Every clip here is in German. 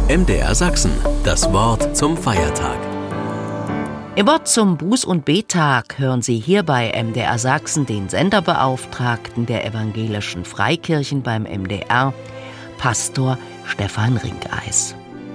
MDR Sachsen, das Wort zum Feiertag. Im Wort zum Buß- und Bettag hören Sie hier bei MDR Sachsen den Senderbeauftragten der evangelischen Freikirchen beim MDR, Pastor Stefan Rinkeis.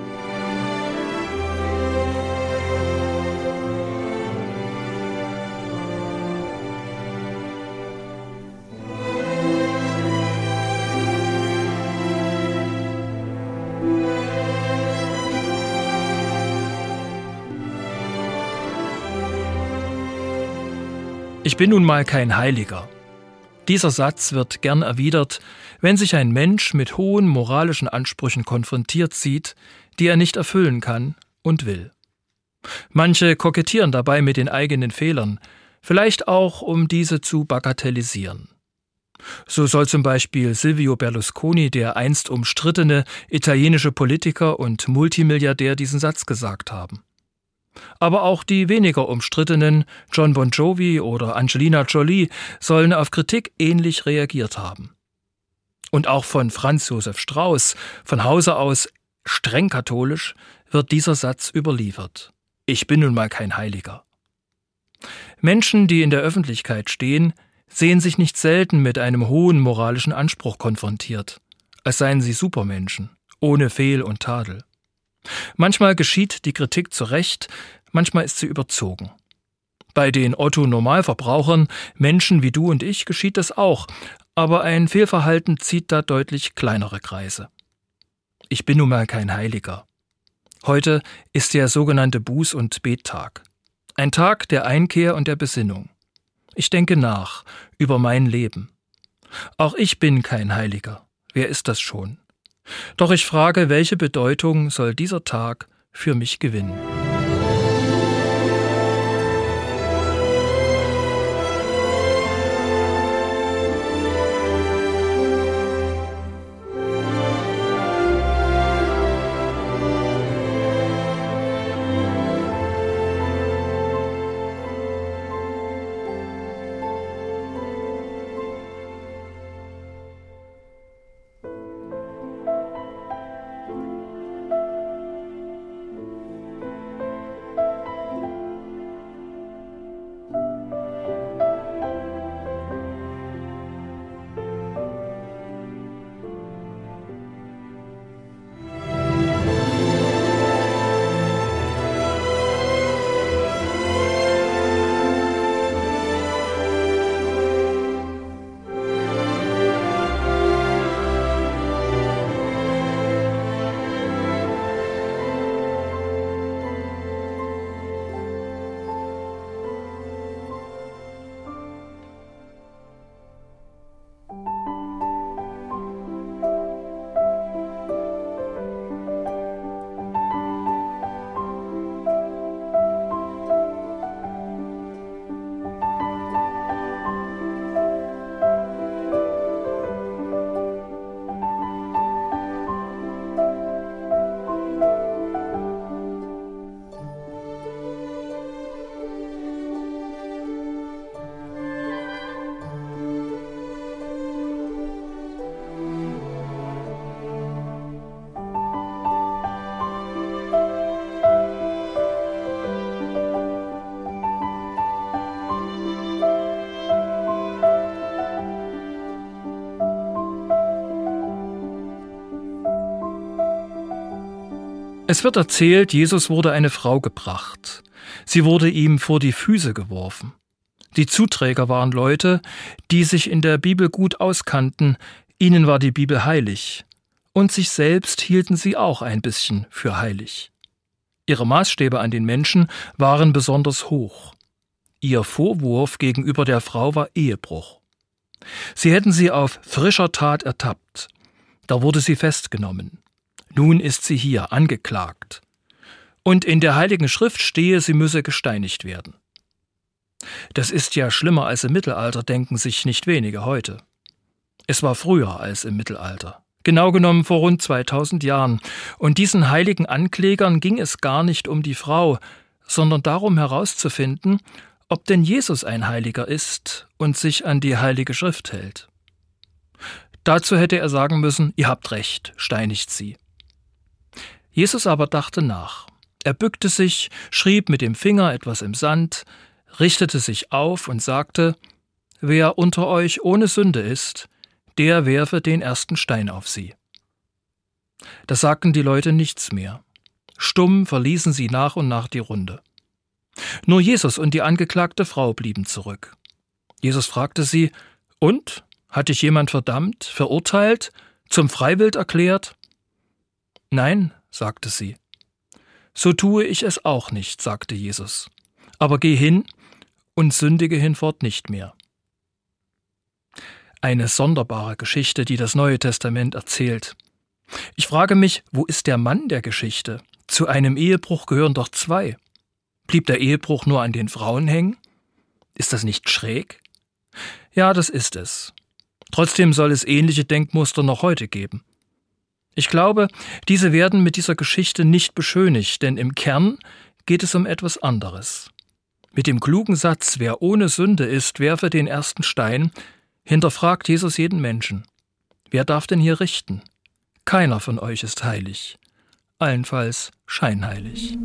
Ich bin nun mal kein Heiliger. Dieser Satz wird gern erwidert, wenn sich ein Mensch mit hohen moralischen Ansprüchen konfrontiert sieht, die er nicht erfüllen kann und will. Manche kokettieren dabei mit den eigenen Fehlern, vielleicht auch, um diese zu bagatellisieren. So soll zum Beispiel Silvio Berlusconi, der einst umstrittene italienische Politiker und Multimilliardär, diesen Satz gesagt haben. Aber auch die weniger umstrittenen John Bon Jovi oder Angelina Jolie sollen auf Kritik ähnlich reagiert haben. Und auch von Franz Josef Strauß, von Hause aus streng katholisch, wird dieser Satz überliefert. Ich bin nun mal kein Heiliger. Menschen, die in der Öffentlichkeit stehen, sehen sich nicht selten mit einem hohen moralischen Anspruch konfrontiert, als seien sie Supermenschen, ohne Fehl und Tadel. Manchmal geschieht die Kritik zu Recht, manchmal ist sie überzogen. Bei den Otto-Normalverbrauchern, Menschen wie du und ich, geschieht das auch, aber ein Fehlverhalten zieht da deutlich kleinere Kreise. Ich bin nun mal kein Heiliger. Heute ist der sogenannte Buß- und Bettag. Ein Tag der Einkehr und der Besinnung. Ich denke nach über mein Leben. Auch ich bin kein Heiliger. Wer ist das schon? Doch ich frage, welche Bedeutung soll dieser Tag für mich gewinnen? Es wird erzählt, Jesus wurde eine Frau gebracht. Sie wurde ihm vor die Füße geworfen. Die Zuträger waren Leute, die sich in der Bibel gut auskannten, ihnen war die Bibel heilig. Und sich selbst hielten sie auch ein bisschen für heilig. Ihre Maßstäbe an den Menschen waren besonders hoch. Ihr Vorwurf gegenüber der Frau war Ehebruch. Sie hätten sie auf frischer Tat ertappt. Da wurde sie festgenommen. Nun ist sie hier, angeklagt. Und in der Heiligen Schrift stehe, sie müsse gesteinigt werden. Das ist ja schlimmer als im Mittelalter, denken sich nicht wenige heute. Es war früher als im Mittelalter. Genau genommen vor rund 2000 Jahren. Und diesen heiligen Anklägern ging es gar nicht um die Frau, sondern darum herauszufinden, ob denn Jesus ein Heiliger ist und sich an die Heilige Schrift hält. Dazu hätte er sagen müssen, ihr habt recht, steinigt sie. Jesus aber dachte nach. Er bückte sich, schrieb mit dem Finger etwas im Sand, richtete sich auf und sagte: »Wer unter euch ohne Sünde ist, der werfe den ersten Stein auf sie.« Da sagten die Leute nichts mehr. Stumm verließen sie nach und nach die Runde. Nur Jesus und die angeklagte Frau blieben zurück. Jesus fragte sie: »Und? Hat dich jemand verdammt, verurteilt, zum Freiwild erklärt?« »Nein«, sagte sie. »So tue ich es auch nicht«, sagte Jesus. »Aber geh hin und sündige hinfort nicht mehr.« Eine sonderbare Geschichte, die das Neue Testament erzählt. Ich frage mich, wo ist der Mann der Geschichte? Zu einem Ehebruch gehören doch zwei. Blieb der Ehebruch nur an den Frauen hängen? Ist das nicht schräg? Ja, das ist es. Trotzdem soll es ähnliche Denkmuster noch heute geben. Ich glaube, diese werden mit dieser Geschichte nicht beschönigt, denn im Kern geht es um etwas anderes. Mit dem klugen Satz, wer ohne Sünde ist, werfe den ersten Stein, hinterfragt Jesus jeden Menschen. Wer darf denn hier richten? Keiner von euch ist heilig, allenfalls scheinheilig.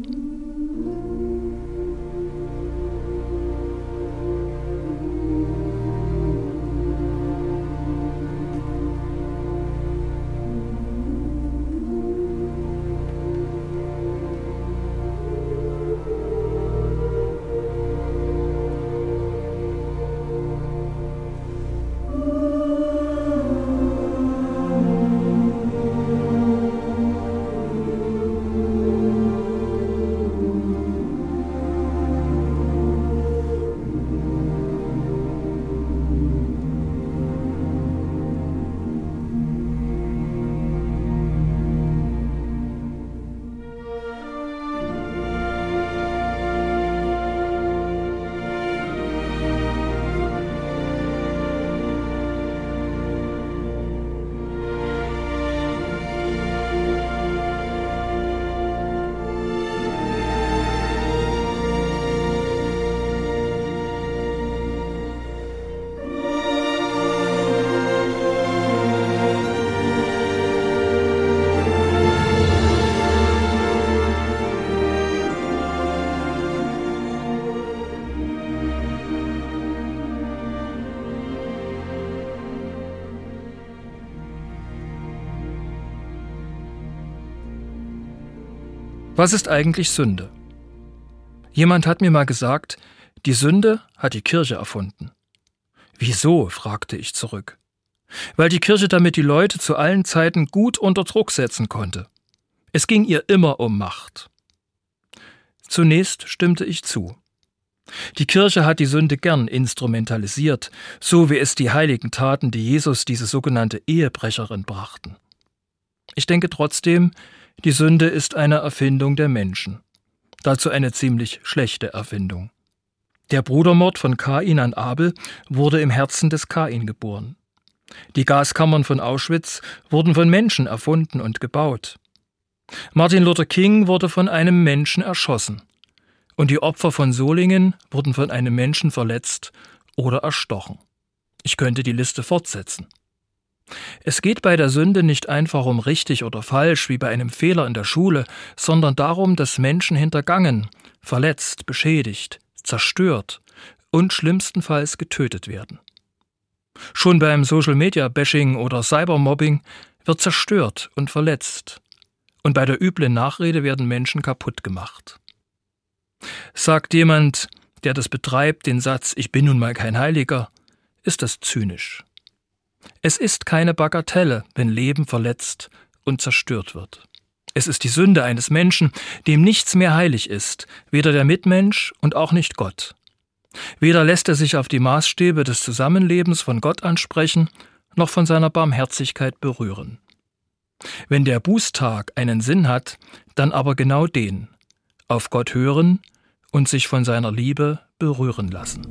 Was ist eigentlich Sünde? Jemand hat mir mal gesagt, die Sünde hat die Kirche erfunden. Wieso? Fragte ich zurück. Weil die Kirche damit die Leute zu allen Zeiten gut unter Druck setzen konnte. Es ging ihr immer um Macht. Zunächst stimmte ich zu. Die Kirche hat die Sünde gern instrumentalisiert, so wie es die heiligen Taten, die Jesus diese sogenannte Ehebrecherin brachten. Ich denke trotzdem, die Sünde ist eine Erfindung der Menschen. Dazu eine ziemlich schlechte Erfindung. Der Brudermord von Kain an Abel wurde im Herzen des Kain geboren. Die Gaskammern von Auschwitz wurden von Menschen erfunden und gebaut. Martin Luther King wurde von einem Menschen erschossen. Und die Opfer von Solingen wurden von einem Menschen verletzt oder erstochen. Ich könnte die Liste fortsetzen. Es geht bei der Sünde nicht einfach um richtig oder falsch, wie bei einem Fehler in der Schule, sondern darum, dass Menschen hintergangen, verletzt, beschädigt, zerstört und schlimmstenfalls getötet werden. Schon beim Social-Media-Bashing oder Cybermobbing wird zerstört und verletzt. Und bei der üblen Nachrede werden Menschen kaputt gemacht. Sagt jemand, der das betreibt, den Satz, ich bin nun mal kein Heiliger, ist das zynisch. Es ist keine Bagatelle, wenn Leben verletzt und zerstört wird. Es ist die Sünde eines Menschen, dem nichts mehr heilig ist, weder der Mitmensch und auch nicht Gott. Weder lässt er sich auf die Maßstäbe des Zusammenlebens von Gott ansprechen, noch von seiner Barmherzigkeit berühren. Wenn der Bußtag einen Sinn hat, dann aber genau den: auf Gott hören und sich von seiner Liebe berühren lassen.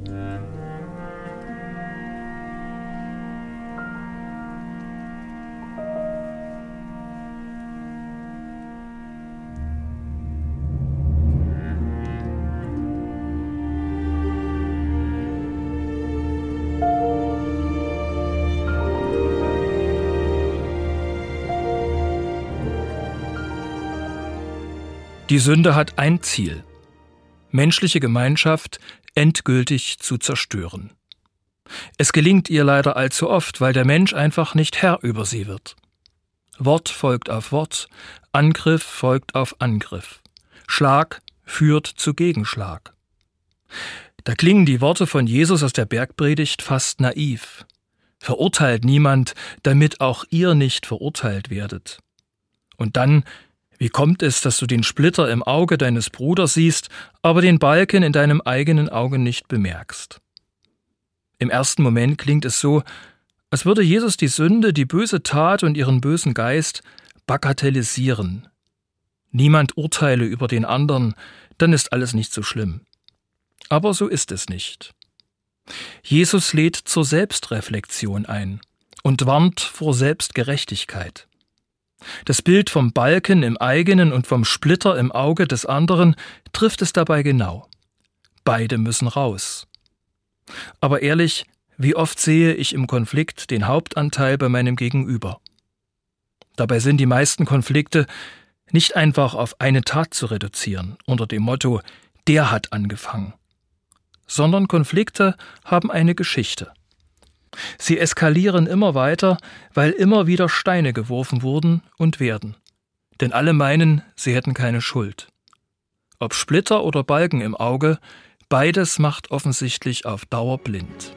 Die Sünde hat ein Ziel: menschliche Gemeinschaft endgültig zu zerstören. Es gelingt ihr leider allzu oft, weil der Mensch einfach nicht Herr über sie wird. Wort folgt auf Wort, Angriff folgt auf Angriff. Schlag führt zu Gegenschlag. Da klingen die Worte von Jesus aus der Bergpredigt fast naiv. Verurteilt niemand, damit auch ihr nicht verurteilt werdet. Und dann, wie kommt es, dass du den Splitter im Auge deines Bruders siehst, aber den Balken in deinem eigenen Auge nicht bemerkst? Im ersten Moment klingt es so, als würde Jesus die Sünde, die böse Tat und ihren bösen Geist bagatellisieren. Niemand urteile über den anderen, dann ist alles nicht so schlimm. Aber so ist es nicht. Jesus lädt zur Selbstreflexion ein und warnt vor Selbstgerechtigkeit. Das Bild vom Balken im eigenen und vom Splitter im Auge des anderen trifft es dabei genau. Beide müssen raus. Aber ehrlich, wie oft sehe ich im Konflikt den Hauptanteil bei meinem Gegenüber? Dabei sind die meisten Konflikte nicht einfach auf eine Tat zu reduzieren, unter dem Motto, der hat angefangen, sondern Konflikte haben eine Geschichte. Sie eskalieren immer weiter, weil immer wieder Steine geworfen wurden und werden. Denn alle meinen, sie hätten keine Schuld. Ob Splitter oder Balken im Auge, beides macht offensichtlich auf Dauer blind.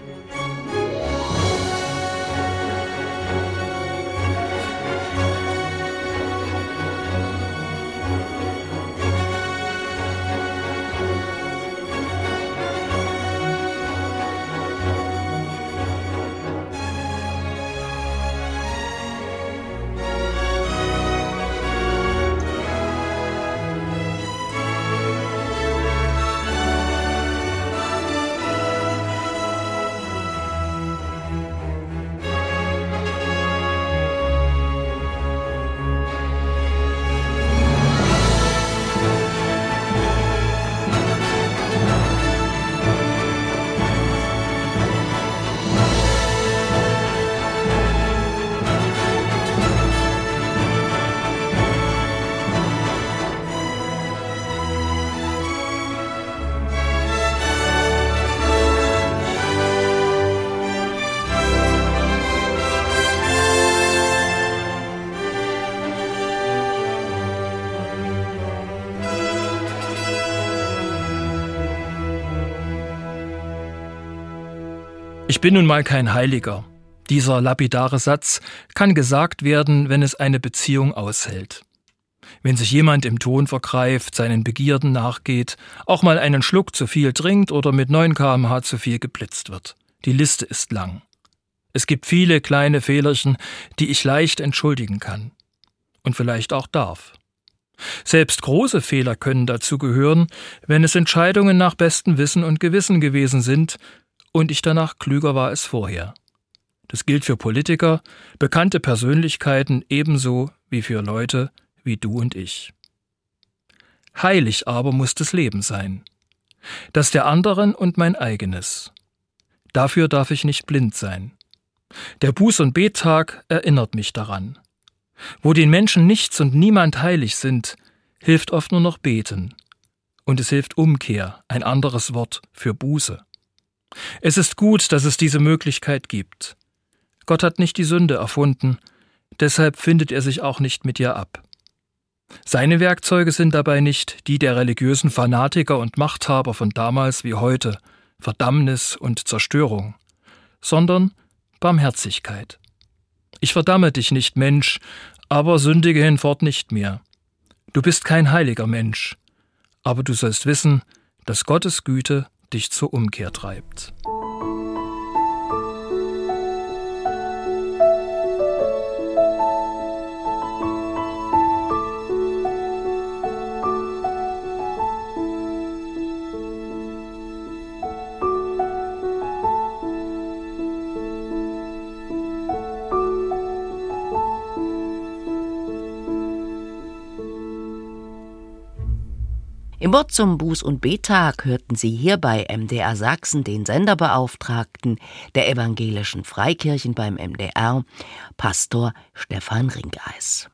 Ich bin nun mal kein Heiliger. Dieser lapidare Satz kann gesagt werden, wenn es eine Beziehung aushält. Wenn sich jemand im Ton vergreift, seinen Begierden nachgeht, auch mal einen Schluck zu viel trinkt oder mit 9 km/h zu viel geblitzt wird. Die Liste ist lang. Es gibt viele kleine Fehlerchen, die ich leicht entschuldigen kann. Und vielleicht auch darf. Selbst große Fehler können dazu gehören, wenn es Entscheidungen nach bestem Wissen und Gewissen gewesen sind und ich danach klüger war als vorher. Das gilt für Politiker, bekannte Persönlichkeiten ebenso wie für Leute wie du und ich. Heilig aber muss das Leben sein. Das der anderen und mein eigenes. Dafür darf ich nicht blind sein. Der Buß- und Bettag erinnert mich daran. Wo den Menschen nichts und niemand heilig sind, hilft oft nur noch Beten. Und es hilft Umkehr, ein anderes Wort für Buße. Es ist gut, dass es diese Möglichkeit gibt. Gott hat nicht die Sünde erfunden, deshalb findet er sich auch nicht mit ihr ab. Seine Werkzeuge sind dabei nicht die der religiösen Fanatiker und Machthaber von damals wie heute, Verdammnis und Zerstörung, sondern Barmherzigkeit. Ich verdamme dich nicht, Mensch, aber sündige hinfort nicht mehr. Du bist kein heiliger Mensch, aber du sollst wissen, dass Gottes Güte dich zur Umkehr treibt. Im Wort zum Buß- und Bettag hörten Sie hier bei MDR Sachsen den Senderbeauftragten der evangelischen Freikirchen beim MDR, Pastor Stefan Rinkeis.